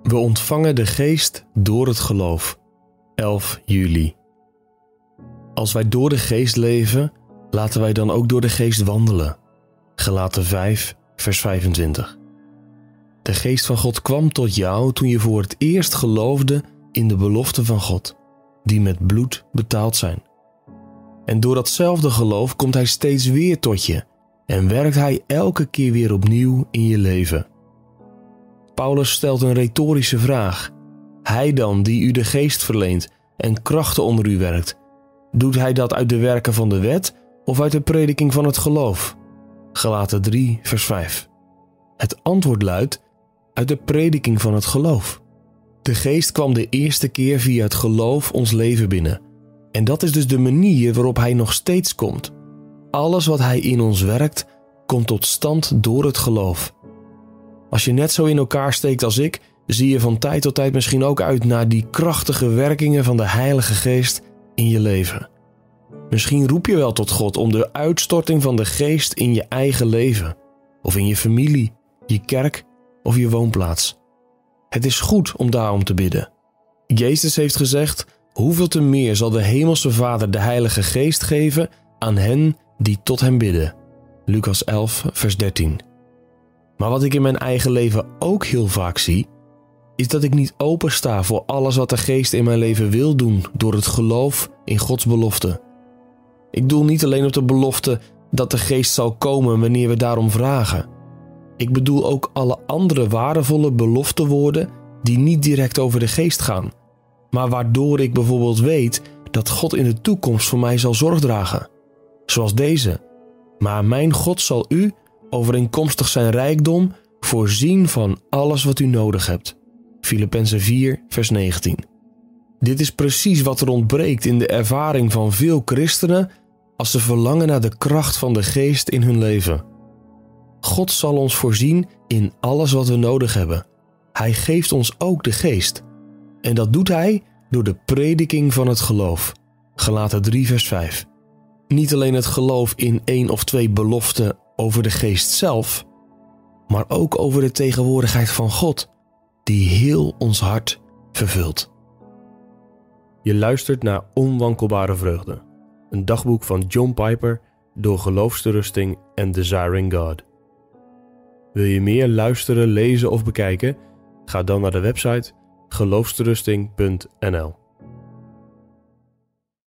We ontvangen de Geest door het geloof. 11 juli. Als wij door de Geest leven, laten wij dan ook door de Geest wandelen. Galaten 5, vers 25. De Geest van God kwam tot jou toen je voor het eerst geloofde in de beloften van God, die met bloed betaald zijn. En door datzelfde geloof komt Hij steeds weer tot je en werkt Hij elke keer weer opnieuw in je leven. Paulus stelt een retorische vraag. Hij dan, die u de Geest verleent en krachten onder u werkt, doet Hij dat uit de werken van de wet of uit de prediking van het geloof? Galaten 3, vers 5. Het antwoord luidt, uit de prediking van het geloof. De Geest kwam de eerste keer via het geloof ons leven binnen. En dat is dus de manier waarop Hij nog steeds komt. Alles wat Hij in ons werkt, komt tot stand door het geloof. Als je net zo in elkaar steekt als ik, zie je van tijd tot tijd misschien ook uit naar die krachtige werkingen van de Heilige Geest in je leven. Misschien roep je wel tot God om de uitstorting van de Geest in je eigen leven, of in je familie, je kerk of je woonplaats. Het is goed om daarom te bidden. Jezus heeft gezegd, hoeveel te meer zal de Hemelse Vader de Heilige Geest geven aan hen die tot Hem bidden. Lucas 11, vers 13. Maar wat ik in mijn eigen leven ook heel vaak zie, is dat ik niet opensta voor alles wat de Geest in mijn leven wil doen door het geloof in Gods belofte. Ik doel niet alleen op de belofte dat de Geest zal komen wanneer we daarom vragen. Ik bedoel ook alle andere waardevolle beloftewoorden die niet direct over de Geest gaan, maar waardoor ik bijvoorbeeld weet dat God in de toekomst voor mij zal zorg dragen. Zoals deze. Maar mijn God zal u, overeenkomstig zijn rijkdom, voorzien van alles wat u nodig hebt. Filippenzen 4, vers 19. Dit is precies wat er ontbreekt in de ervaring van veel christenen als ze verlangen naar de kracht van de Geest in hun leven. God zal ons voorzien in alles wat we nodig hebben. Hij geeft ons ook de Geest. En dat doet Hij door de prediking van het geloof. Galaten 3, vers 5. Niet alleen het geloof in 1 of 2 beloften over de Geest zelf, maar ook over de tegenwoordigheid van God, die heel ons hart vervult. Je luistert naar Onwankelbare Vreugde, een dagboek van John Piper door Geloofsterusting en Desiring God. Wil je meer luisteren, lezen of bekijken? Ga dan naar de website geloofsterusting.nl.